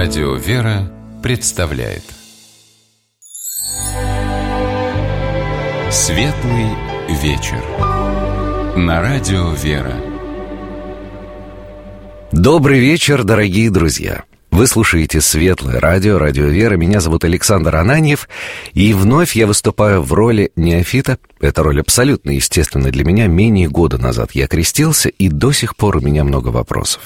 Радио «Вера» представляет Светлый вечер на Радио «Вера». Добрый вечер, дорогие друзья! Вы слушаете Светлое радио, Радио «Вера». Меня зовут Александр Ананьев, и вновь я выступаю в роли неофита. Эта роль абсолютно естественная для меня. Менее года назад я крестился, и до сих пор у меня много вопросов.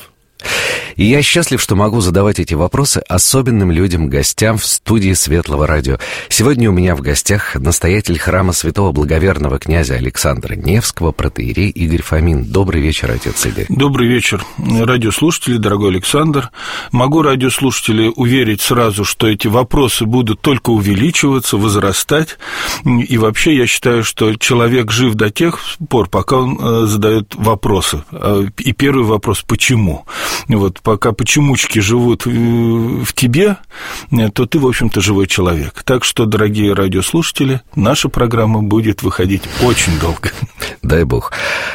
И я счастлив, что могу задавать эти вопросы особенным людям, гостям в студии Светлого радио. Сегодня у меня в гостях настоятель храма святого благоверного князя Александра Невского, протоиерей Игорь Фомин. Добрый вечер, отец Игорь. Добрый вечер, радиослушатели, дорогой Александр. Могу радиослушателей уверить сразу, что эти вопросы будут только увеличиваться, возрастать. И вообще я считаю, что человек жив до тех пор, пока он задает вопросы. И первый вопрос – почему? Вот, пока почемучки живут в тебе, то ты, в общем-то, живой человек. Так что, дорогие радиослушатели, наша программа будет выходить очень долго. Дай бог.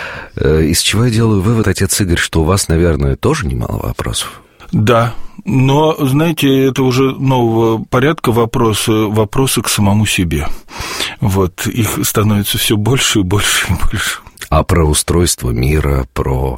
Из чего я делаю вывод, отец Игорь, что у вас, наверное, тоже немало вопросов? Да, но, знаете, это уже нового порядка вопросы к самому себе. Вот, их становится все больше и больше и больше. А про устройство мира, про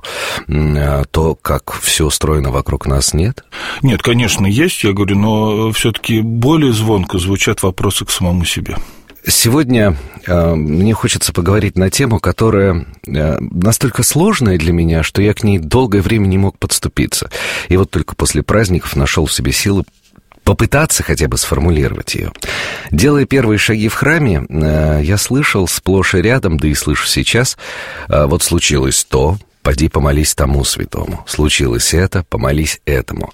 то, как все устроено вокруг нас, нет? Нет, конечно, есть, я говорю, но все-таки более звонко звучат вопросы к самому себе. Сегодня мне хочется поговорить на тему, которая настолько сложная для меня, что я к ней долгое время не мог подступиться. И вот только после праздников нашел в себе силы попытаться хотя бы сформулировать ее. Делая первые шаги в храме, я слышал сплошь и рядом, да и слышу сейчас, вот случилось то, поди помолись тому святому, случилось это, помолись этому.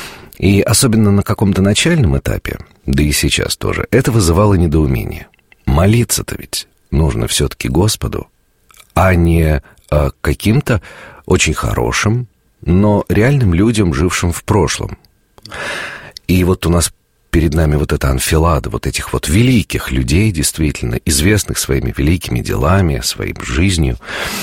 И особенно на каком-то начальном этапе, да и сейчас тоже, это вызывало недоумение. Молиться-то ведь нужно все-таки Господу, а не каким-то очень хорошим, но реальным людям, жившим в прошлом. И вот у нас перед нами вот эта анфилада вот этих вот великих людей, действительно, известных своими великими делами, своей жизнью.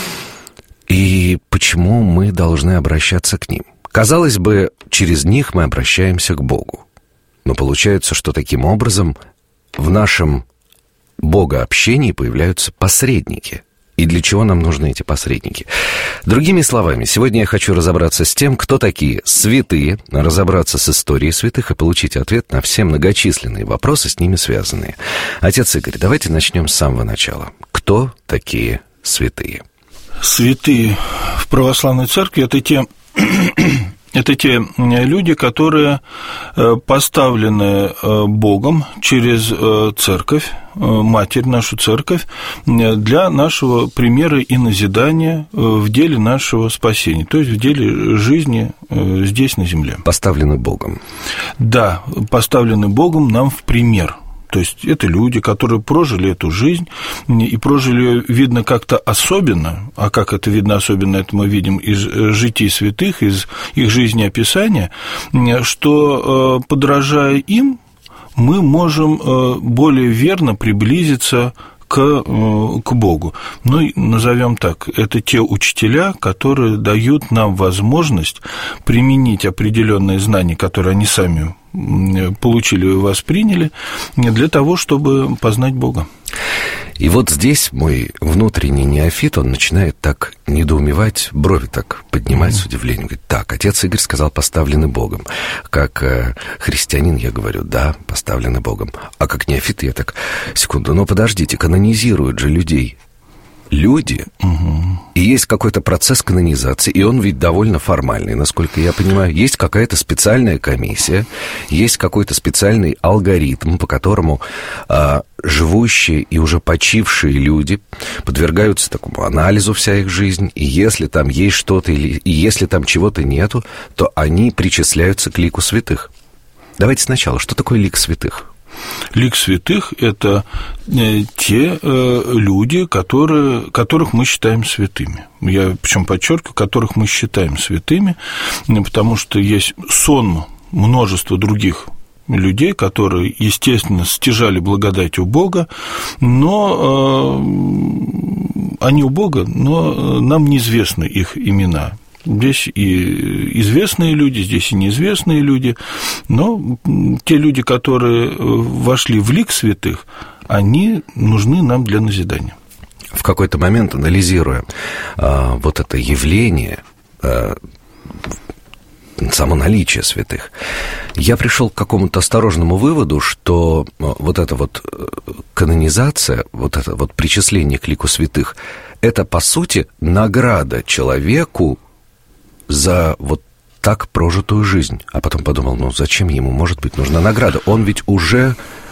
И почему мы должны обращаться к ним? Казалось бы, через них мы обращаемся к Богу. Но получается, что таким образом в нашем богообщении появляются посредники. И для чего нам нужны эти посредники? Другими словами, сегодня я хочу разобраться с тем, кто такие святые, разобраться с историей святых и получить ответ на все многочисленные вопросы, с ними связанные. Отец Игорь, давайте начнем с самого начала. Кто такие святые? Святые в православной церкви – это те люди, которые поставлены Богом через церковь, Матерь, нашу церковь, для нашего примера и назидания в деле нашего спасения, то есть в деле жизни здесь, на земле. Поставлены Богом. Да, поставлены Богом нам в пример. То есть это люди, которые прожили эту жизнь и прожили ее, видно, как-то особенно, а как это видно особенно, это мы видим из житий святых, из их жизнеописания, что, подражая им, мы можем более верно приблизиться к Богу. Ну, назовем так, это те учителя, которые дают нам возможность применить определенные знания, которые они сами получили и восприняли, для того, чтобы познать Бога. И вот здесь мой внутренний неофит, он начинает так недоумевать, брови так поднимать с удивлением. Говорит, так, отец Игорь сказал, поставлены Богом. Как христианин я говорю, да, поставлены Богом. А как неофит я так, секунду, но подождите, канонизируют же людей. Люди, и есть какой-то процесс канонизации, и он ведь довольно формальный, насколько я понимаю. Есть какая-то специальная комиссия, есть какой-то специальный алгоритм, по которому живущие и уже почившие люди подвергаются такому анализу вся их жизнь, и если там есть что-то, и если там чего-то нету, то они причисляются к лику святых. Давайте сначала, что такое лик святых? Лик святых – это те люди, которых мы считаем святыми. Я причем подчеркиваю, которых мы считаем святыми, потому что есть сонм множество других людей, которые, естественно, стяжали благодать у Бога, но они у Бога, но нам неизвестны их имена. Здесь и известные люди, здесь и неизвестные люди, но те люди, которые вошли в лик святых, они нужны нам для назидания. В какой-то момент, анализируя вот это явление, само наличие святых, я пришел к какому-то осторожному выводу, что вот эта вот канонизация, вот это вот причисление к лику святых, это, по сути, награда человеку за вот так прожитую жизнь. А потом подумал, ну зачем ему, может быть, нужна награда? Он ведь уже...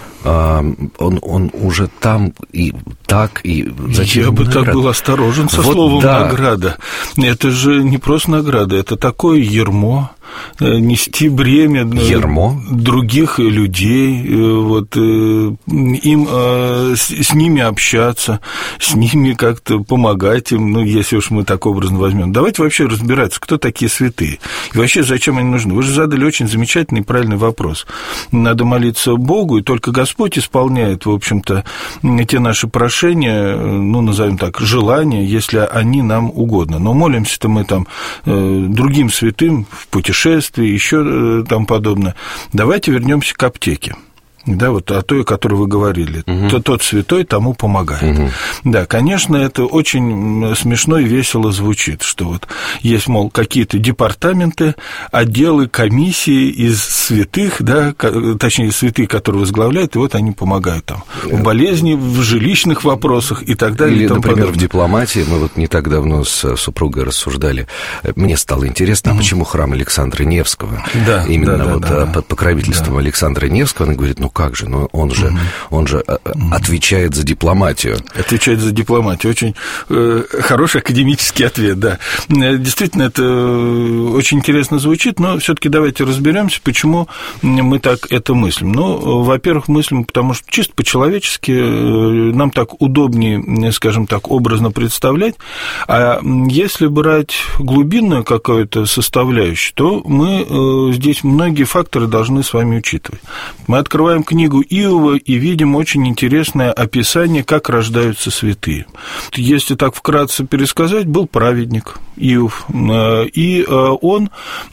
Он уже там и так, и зачем? Я бы так был осторожен со словом «награда». Это же не просто награда, это такое ярмо, нести бремя других людей, вот, им с ними общаться, с ними как-то помогать им, ну, если уж мы так образно возьмем. Давайте вообще разбираться, кто такие святые, и вообще зачем они нужны. Вы же задали очень замечательный и правильный вопрос. Надо молиться Богу, и только Господь исполняет, в общем-то, те наши прошения, ну, назовем так, желания, если они нам угодны. Но молимся-то мы там другим святым в путешествии, еще там подобное. Давайте вернемся к аптеке. Да, вот о той, о которой вы говорили. Тот святой тому помогает. Да, конечно, это очень смешно и весело звучит, что вот есть, мол, какие-то департаменты, отделы, комиссии из святых, да, точнее, святых, которые возглавляют, и вот они помогают там в болезни, в жилищных вопросах и так далее. Или, и тому например, подобное. в дипломатии, мы вот не так давно с супругой рассуждали, мне стало интересно, а почему храм Александра Невского? Да, именно да, под покровительством Александра Невского, она говорит, ну как же, ну он же отвечает за дипломатию. Отвечает за дипломатию. Очень хороший академический ответ, да. Действительно, это очень интересно звучит, но все-таки давайте разберемся, почему мы так это мыслим. Ну, во-первых, мыслим, потому что чисто по-человечески нам так удобнее, скажем так, образно представлять, а если брать глубинную какую-то составляющую, то мы здесь многие факторы должны с вами учитывать. Мы открываем книгу Иова и видим очень интересное описание, как рождаются святые. Если так вкратце пересказать, был праведник Иов, и он,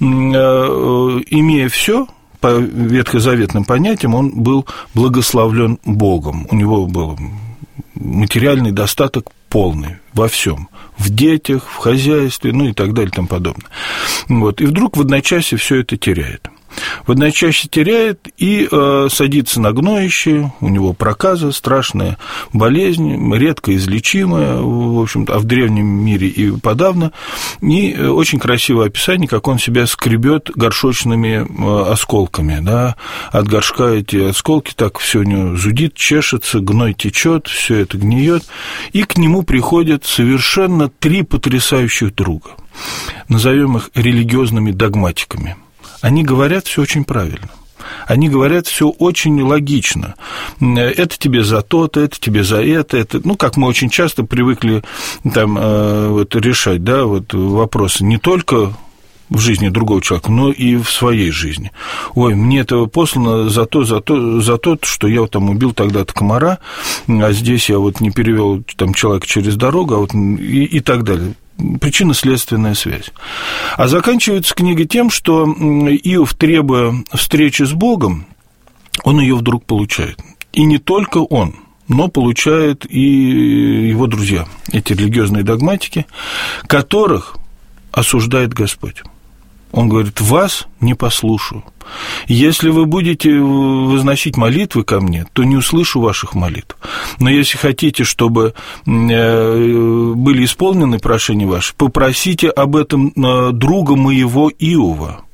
имея все, по ветхозаветным понятиям, он был благословлен Богом. У него был материальный достаток полный во всем, в детях, в хозяйстве, ну и так далее и тому подобное. Вот. И вдруг в одночасье все это теряет. В одночасье теряет и садится на гноище, у него проказа, страшная болезнь, редко излечимая, в общем-то, а в древнем мире и подавно, и очень красивое описание, как он себя скребет горшочными осколками, да, от горшка эти осколки, так все у него зудит, чешется, гной течет, все это гниет, и к нему приходят совершенно три потрясающих друга, назовем их религиозными догматиками. Они говорят все очень правильно. Они говорят все очень логично. Это тебе за то-то, это тебе за это. Ну, как мы очень часто привыкли там, вот, решать, да, вот, вопросы не только в жизни другого человека, но и в своей жизни. Ой, мне это послано за то, что я вот там убил тогда-то комара, а здесь я вот не перевел там человека через дорогу, а вот и так далее. Причинно-следственная связь. А заканчивается книга тем, что Иов, требуя встречи с Богом, он ее вдруг получает. И не только он, но получают и его друзья, эти религиозные догматики, которых осуждает Господь. Он говорит, вас не послушаю. Если вы будете возносить молитвы ко мне, то не услышу ваших молитв. Но если хотите, чтобы были исполнены прошения ваши, попросите об этом друга моего Иова,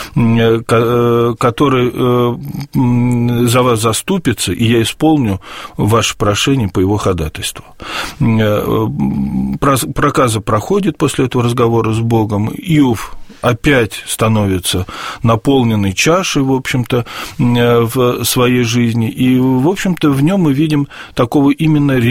который за вас заступится, и я исполню ваше прошение по его ходатайству. Проказа проходит после этого разговора с Богом, Иов опять становится наполненной чашей, в общем-то, в своей жизни, и, в общем-то, в нем мы видим такого именно в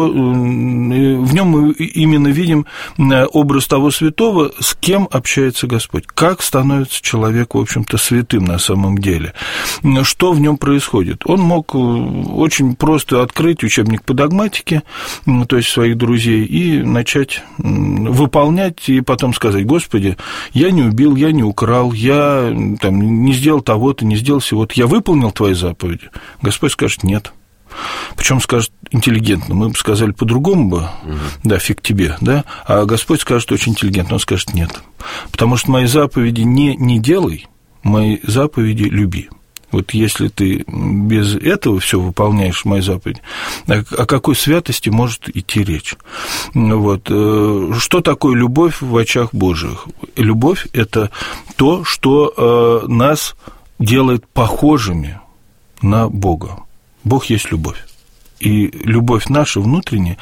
нем мы именно видим образ того святого, с кем общается Господь, как становится человек, в общем-то, святым на самом деле, что в нем происходит. Он мог очень просто открыть учебник по догматике, то есть своих друзей, и начать выполнять, и потом сказать: Господи, я не убил, я не украл, я там не сделал того-то, не сделал сего-то, я выполнил твои заповеди. Господь скажет: нет. Причем скажет интеллигентно, мы бы сказали по-другому бы, да, фиг тебе, да, а Господь скажет очень интеллигентно, Он скажет: нет, потому что мои заповеди не делай, мои заповеди люби. Вот если ты без этого все выполняешь мои заповеди, о какой святости может идти речь? Вот. Что такое любовь в очах Божьих? Любовь – это то, что нас делает похожими на Бога. Бог есть любовь. И любовь наша внутренняя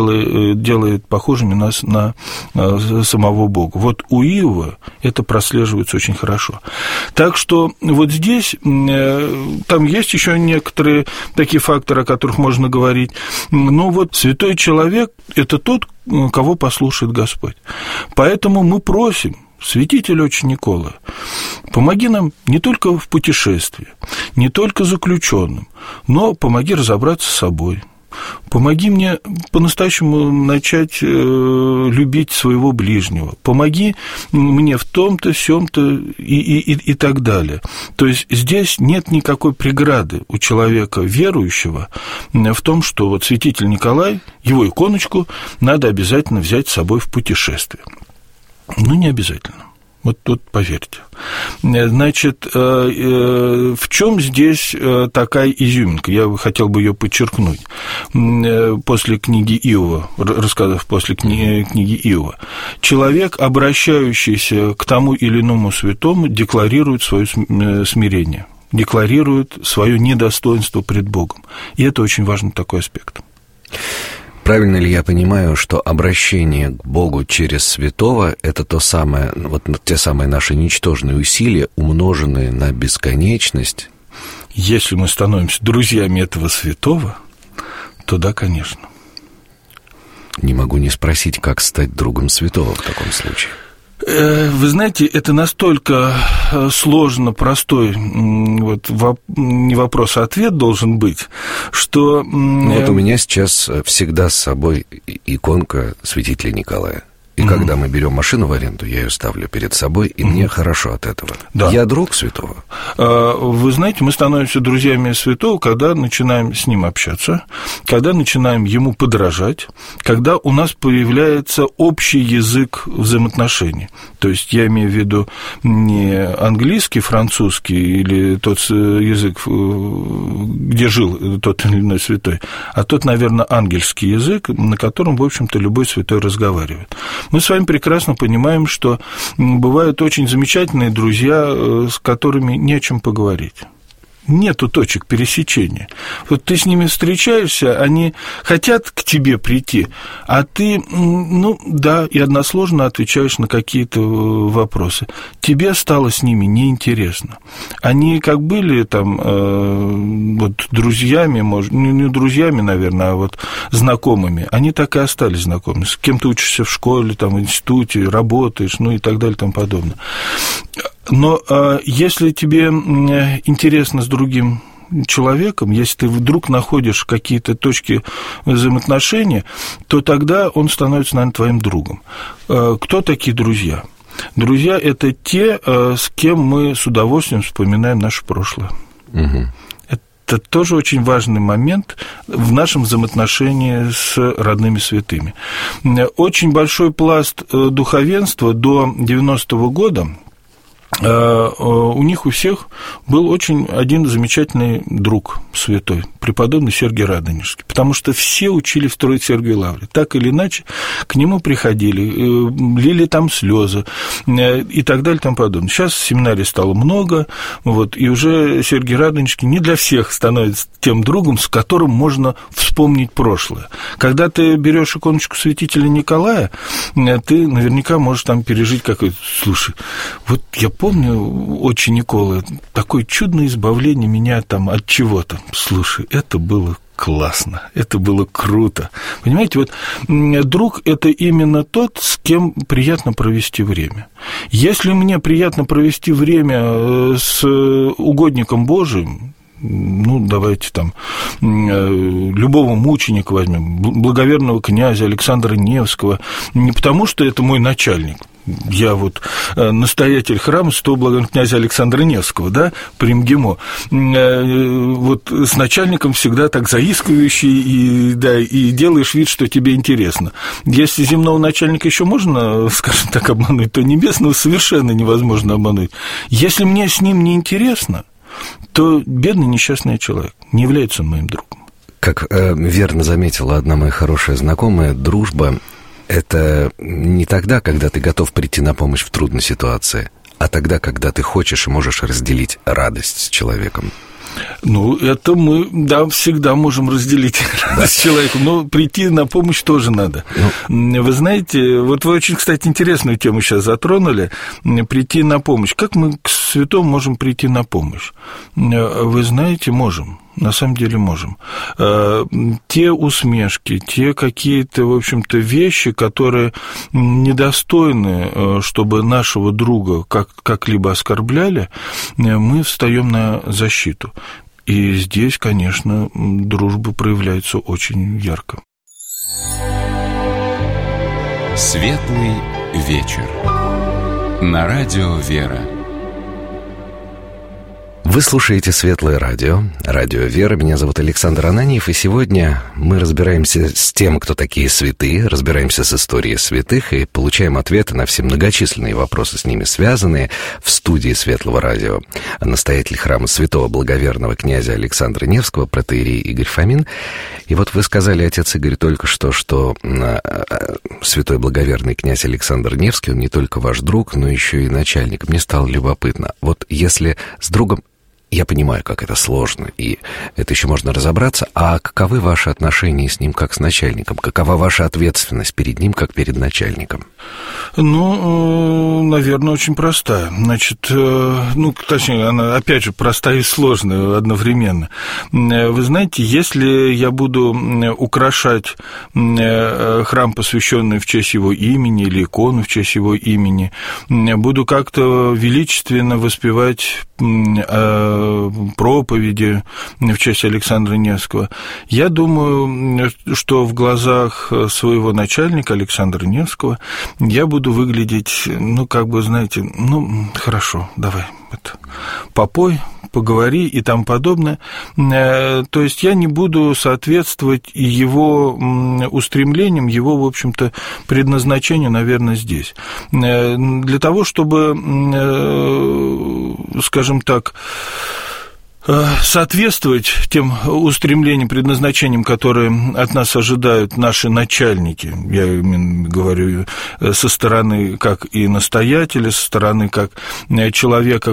делает похожими нас на самого Бога. Вот у Иова это прослеживается очень хорошо. Так что вот здесь там есть еще некоторые такие факторы, о которых можно говорить. Но вот святой человек – это тот, кого послушает Господь. Поэтому мы просим: святитель Отче Николай, помоги нам не только в путешествии, не только заключенным, но помоги разобраться с собой. Помоги мне по-настоящему начать любить своего ближнего. Помоги мне в том-то, сём-то и так далее. То есть здесь нет никакой преграды у человека верующего в том, что вот святитель Николай, его иконочку надо обязательно взять с собой в путешествие. Ну, не обязательно. Вот тут поверьте. Значит, в чем здесь такая изюминка? Я хотел бы ее подчеркнуть. После книги Иова, рассказав после книги Иова, человек, обращающийся к тому или иному святому, декларирует свое смирение, декларирует свое недостоинство пред Богом. И это очень важный такой аспект. Правильно ли я понимаю, что обращение к Богу через святого – это то самое, вот те самые наши ничтожные усилия, умноженные на бесконечность? Если мы становимся друзьями этого святого, то да, конечно. Не могу не спросить, как стать другом святого в таком случае. Вы знаете, это настолько сложно, простой вот, не вопрос, а ответ должен быть, что... Вот у меня сейчас всегда с собой иконка святителя Николая. И когда мы берем машину в аренду, я ее ставлю перед собой, и мне хорошо от этого. Да. Я друг святого. Вы знаете, мы становимся друзьями святого, когда начинаем с ним общаться, когда начинаем ему подражать, когда у нас появляется общий язык взаимоотношений. То есть я имею в виду не английский, французский или тот язык, где жил тот или иной святой, а тот, наверное, ангельский язык, на котором, в общем-то, любой святой разговаривает. Мы с вами прекрасно понимаем, что бывают очень замечательные друзья, с которыми не о чем поговорить. Нету точек пересечения. Вот ты с ними встречаешься, они хотят к тебе прийти, а ты, ну, да, и односложно отвечаешь на какие-то вопросы. Тебе стало с ними неинтересно. Они как были там вот друзьями, может, не друзьями, наверное, а вот знакомыми, они так и остались знакомыми. С кем ты учишься в школе, там, в институте, работаешь, ну и так далее и тому подобное. Но если тебе интересно с другим человеком, если ты вдруг находишь какие-то точки взаимоотношения, то тогда он становится, наверное, твоим другом. Кто такие друзья? Друзья – это те, с кем мы с удовольствием вспоминаем наше прошлое. Угу. Это тоже очень важный момент в нашем взаимоотношении с родными святыми. Очень большой пласт духовенства до 90-го года у них у всех был очень один замечательный друг святой, преподобный Сергий Радонежский, потому что все учили строить Сергию Лавру. Так или иначе, к нему приходили, лили там слезы и так далее и тому подобное. Сейчас семинарий стало много, и уже Сергий Радонежский не для всех становится тем другом, с которым можно вспомнить прошлое. Когда ты берешь иконочку святителя Николая, ты наверняка можешь там пережить какой-то... Слушай, я помню, отче Никола, такое чудное избавление меня там от чего-то. Слушай, это было классно, это было круто. Понимаете, друг – это именно тот, с кем приятно провести время. Если мне приятно провести время с угодником Божиим, давайте там любого мученика возьмем, благоверного князя Александра Невского, не потому, что это мой начальник. Я настоятель храма святого благоверного князя Александра Невского, при МГИМО. С начальником всегда так заискивающий, и делаешь вид, что тебе интересно. Если земного начальника еще можно, скажем так, обмануть, то небесного совершенно невозможно обмануть. Если мне с ним не интересно, то бедный несчастный человек, не является он моим другом. Как верно заметила одна моя хорошая знакомая, дружба – это не тогда, когда ты готов прийти на помощь в трудной ситуации, а тогда, когда ты хочешь и можешь разделить радость с человеком. Это мы, всегда можем разделить радость с человеком, но прийти на помощь тоже надо. Вы знаете, вы очень, кстати, интересную тему сейчас затронули, прийти на помощь. Как мы к святому можем прийти на помощь? Вы знаете, можем. На самом деле можем. Те усмешки, те какие-то, в общем-то, вещи, которые недостойны, чтобы нашего друга как-либо оскорбляли, мы встаем на защиту. И здесь, конечно, дружба проявляется очень ярко. Светлый вечер. На радио «Вера». Вы слушаете «Светлое радио», радио «Вера». Меня зовут Александр Ананьев, и сегодня мы разбираемся с тем, кто такие святые, разбираемся с историей святых и получаем ответы на все многочисленные вопросы, с ними связанные, в студии «Светлого радио» настоятель храма святого благоверного князя Александра Невского, протоиерей Игорь Фомин. И вы сказали, отец Игорь, только что святой благоверный князь Александр Невский, он не только ваш друг, но еще и начальник. Мне стало любопытно. Если с другом... Я понимаю, как это сложно, и это еще можно разобраться. А каковы ваши отношения с ним как с начальником? Какова ваша ответственность перед ним, как перед начальником? Наверное, очень простая. Точнее, она, опять же, простая и сложная одновременно. Вы знаете, если я буду украшать храм, посвященный в честь его имени, или икону в честь его имени, буду как-то величественно воспевать проповеди в честь Александра Невского, я думаю, что в глазах своего начальника Александра Невского я буду выглядеть, хорошо, давай, попой, поговори и тому подобное. То есть я не буду соответствовать его устремлениям, его, в общем-то, предназначению, наверное, здесь. Для того, чтобы, скажем так, соответствовать тем устремлениям, предназначениям, которые от нас ожидают наши начальники, я именно говорю со стороны как и настоятеля, со стороны как человека,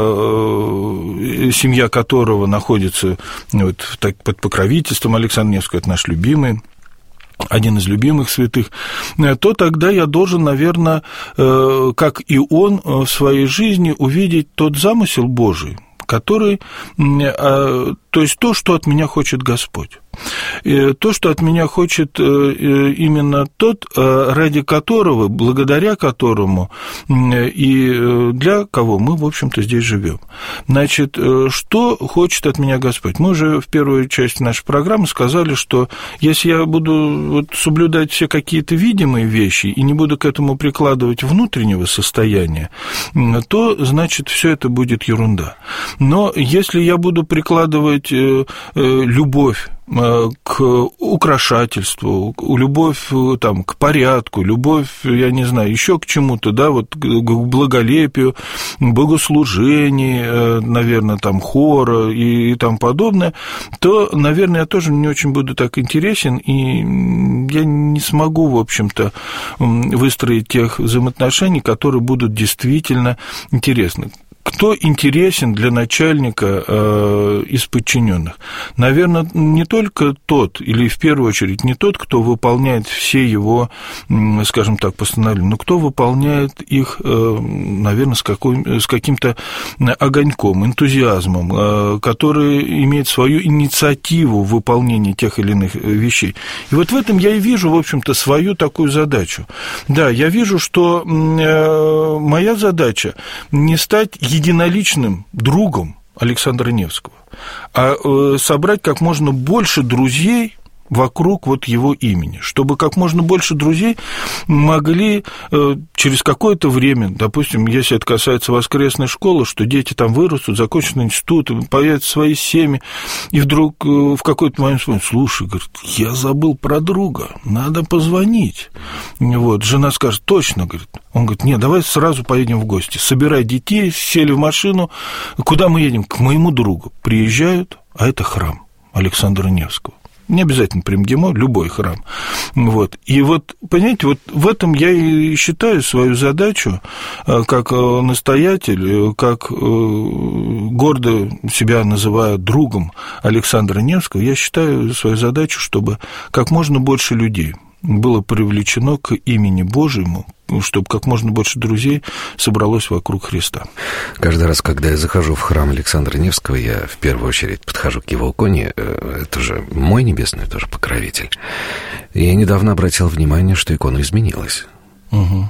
семья которого находится под покровительством Александра Невского, это наш любимый, один из любимых святых, то тогда я должен, наверное, как и он в своей жизни, увидеть тот замысел Божий, который, то есть то, что от меня хочет Господь. То, что от меня хочет именно тот, ради которого, благодаря которому и для кого мы, в общем-то, здесь живем. Значит, что хочет от меня Господь? Мы уже в первой части нашей программы сказали, что если я буду соблюдать все какие-то видимые вещи и не буду к этому прикладывать внутреннего состояния, то, значит, все это будет ерунда. Но если я буду прикладывать любовь к украшательству, любовь там, к порядку, любовь, я не знаю, еще к чему-то, да, вот к благолепию, богослужению, наверное, там, хора и тому подобное, то, наверное, я тоже не очень буду так интересен, и я не смогу, в общем-то, выстроить тех взаимоотношений, которые будут действительно интересны. Кто интересен для начальника из подчиненных? Наверное, не только тот, или в первую очередь не тот, кто выполняет все его, скажем так, постановления, но кто выполняет их, наверное, с каким-то огоньком, энтузиазмом, который имеет свою инициативу в выполнении тех или иных вещей. И вот в этом я и вижу, в общем-то, свою такую задачу. Да, я вижу, что моя задача не стать единоличным другом Александра Невского, а собрать как можно больше друзей вокруг вот его имени, чтобы как можно больше друзей могли через какое-то время, допустим, если это касается воскресной школы, что дети там вырастут, закончат институт, появятся свои семьи, и вдруг в какой-то момент вспомнят: слушай, говорит, я забыл про друга, надо позвонить. Вот, жена скажет: точно, говорит. Он говорит: нет, давай сразу поедем в гости. Собирай детей, сели в машину. Куда мы едем? К моему другу. Приезжают, а это храм Александра Невского. Не обязательно Примгимо, любой храм. Вот. И вот, понимаете, вот в этом я и считаю свою задачу, как настоятель, как гордо себя называю другом Александра Невского, я считаю свою задачу, чтобы как можно больше людей было привлечено к имени Божьему, чтобы как можно больше друзей собралось вокруг Христа. Каждый раз, когда я захожу в храм Александра Невского, я в первую очередь подхожу к его иконе. Это же мой небесный тоже покровитель. И я недавно обратил внимание, что икона изменилась. Угу.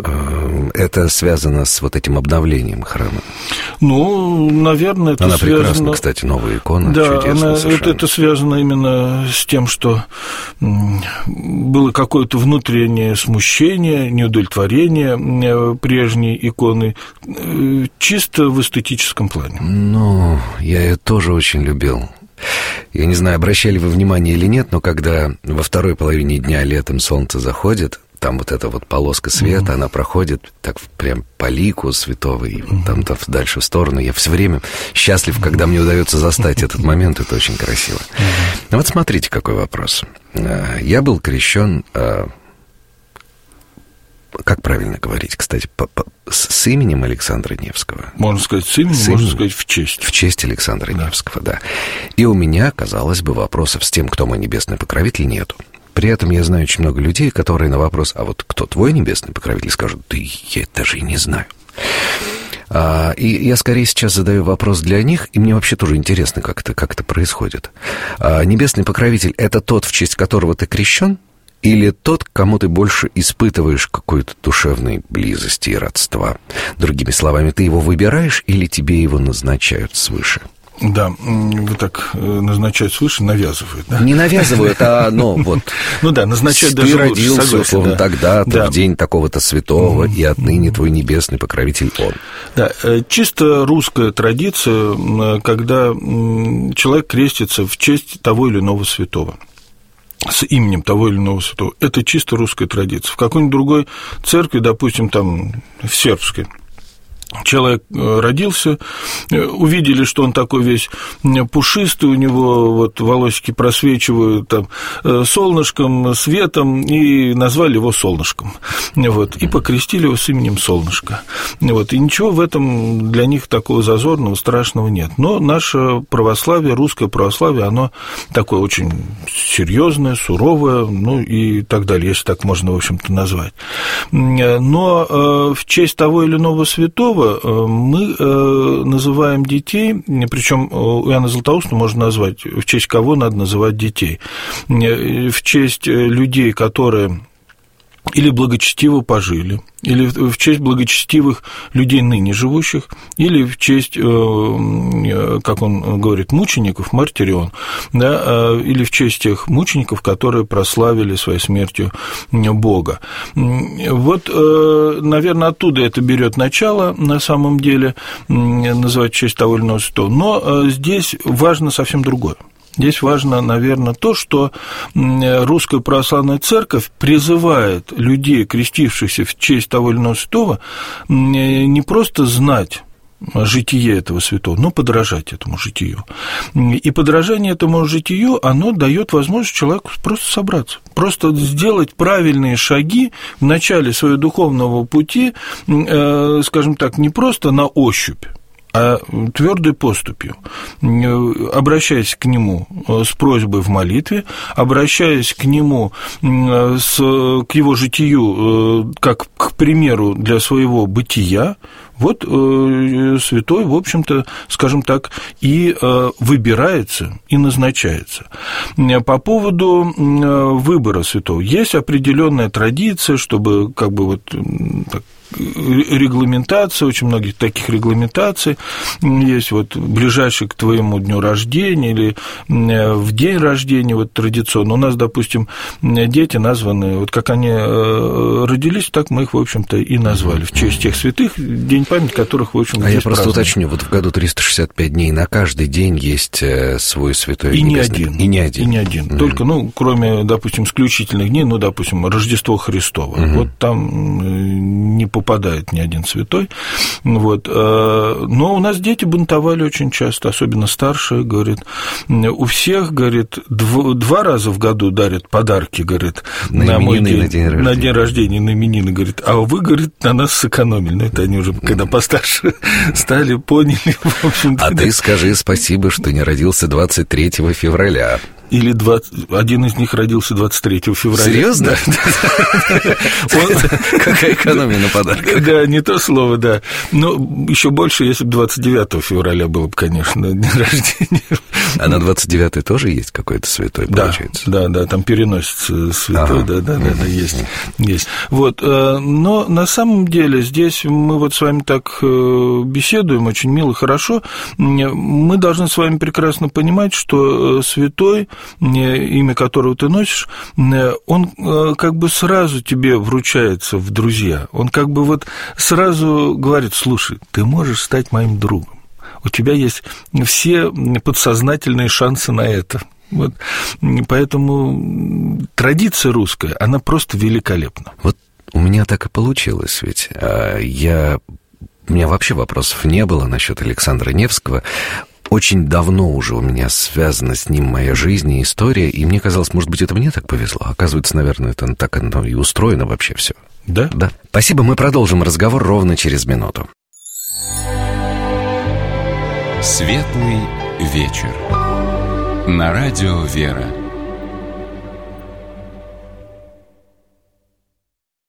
Это связано с вот этим обновлением храма? Ну, наверное, это она связано... прекрасна, кстати, новая икона, да, чудесная совершенно. Это связано именно с тем, что было какое-то внутреннее смущение, неудовлетворение прежней иконы, чисто в эстетическом плане. Ну, я ее тоже очень любил. Я не знаю, обращали вы внимание или нет, но когда во второй половине дня летом солнце заходит, там вот эта вот полоска света, она проходит так прям по лику святого, и там дальше в сторону. Я все время счастлив, когда мне удается застать этот момент, это очень красиво. Вот смотрите, какой вопрос. Я был крещен, как правильно говорить, кстати, с именем Александра Невского. Можно сказать, с именем, можно сказать, в честь. В честь Александра Невского, да. И у меня, казалось бы, вопросов с тем, кто мой небесный покровитель, нету. При этом я знаю очень много людей, которые на вопрос: а вот кто твой небесный покровитель, скажут: да я даже и не знаю. И я скорее сейчас задаю вопрос для них, и мне вообще тоже интересно, как это происходит. Небесный покровитель — это тот, в честь которого ты крещен, или тот, к кому ты больше испытываешь какой-то душевной близости и родства? Другими словами, ты его выбираешь или тебе его назначают свыше? Да, вы так назначают свыше, навязывают, да? Не навязывают, а, вот... Ну да, назначают даже лучше. Ты родился, согласен, условно, да. тогда-то, да. в день такого-то святого, и отныне твой небесный покровитель он. Да, чисто русская традиция, когда человек крестится в честь того или иного святого, с именем того или иного святого. Это чисто русская традиция. В какой-нибудь другой церкви, допустим, там, в сербской, человек родился, увидели, что он такой весь пушистый, у него вот волосики просвечивают там солнышком, светом, и назвали его Солнышком. Вот, и покрестили его с именем Солнышко. Вот, и ничего в этом для них такого зазорного, страшного нет. Но наше православие, русское православие, оно такое очень серьезное, суровое, ну и так далее, если так можно, в общем-то, назвать. Но в честь того или иного святого мы называем детей, причем у Иоанна Златоуста можно назвать, в честь кого надо называть детей. В честь людей, которые или благочестиво пожили, или в честь благочестивых людей, ныне живущих, или в честь, как он говорит, мучеников, мартирион, да, или в честь тех мучеников, которые прославили своей смертью Бога. Вот, наверное, оттуда это берет начало, на самом деле, называть в честь того или иного святого. Но здесь важно совсем другое. Здесь важно, наверное, то, что Русская Православная Церковь призывает людей, крестившихся в честь того или иного святого, не просто знать житие этого святого, но подражать этому житию. И подражание этому житию, оно дает возможность человеку просто собраться, просто сделать правильные шаги в начале своего духовного пути, скажем так, не просто на ощупь, а твердой поступью, обращаясь к нему с просьбой в молитве, обращаясь к нему к его житию как к примеру для своего бытия, вот святой, в общем-то, скажем так, и выбирается, и назначается. По поводу выбора святого есть определенная традиция, чтобы как бы вот так, регламентация, очень многих таких регламентаций есть, вот ближайший к твоему дню рождения или в день рождения, вот традиционно. У нас, допустим, дети названы, вот как они родились, так мы их, в общем-то, и назвали, в честь тех святых, день памяти которых, в общем-то, А я просто уточню, вот в году 365 дней, на каждый день есть свой святой и небесный. И не один. Только, кроме, допустим, исключительных дней, допустим, Рождество Христово, вот там не попадает ни один святой, вот. Но у нас дети бунтовали очень часто, особенно старшие, говорит, у всех, говорит, 2 раза в году дарят подарки, говорит, на мой день, на день рождения, на именины, говорит, а вы, говорит, на нас сэкономили, это они уже, когда постарше стали, поняли, в общем-то. А ты скажи спасибо, что не родился 23 февраля. Или один из них родился 23 февраля. Серьезно? Какая экономия на подарках. Да, не то слово, да. Но еще больше, если бы 29 февраля было бы, конечно, день рождения. А на 29-й тоже есть какой-то святой, получается? Да, там переносится святой, да, есть. Вот, но на самом деле здесь мы вот с вами так беседуем, очень мило, хорошо. Мы должны с вами прекрасно понимать, что святой, имя которого ты носишь, он как бы сразу тебе вручается в друзья. Он как бы вот сразу говорит: слушай, ты можешь стать моим другом. У тебя есть все подсознательные шансы на это. Вот. Поэтому традиция русская, она просто великолепна. Вот у меня так и получилось, ведь у меня вообще вопросов не было насчет Александра Невского. Очень давно уже у меня связана с ним моя жизнь и история, и мне казалось, может быть, это мне так повезло. Оказывается, наверное, это так оно и устроено вообще все. Да? Да. Спасибо, мы продолжим разговор ровно через минуту. Светлый вечер. На радио «Вера».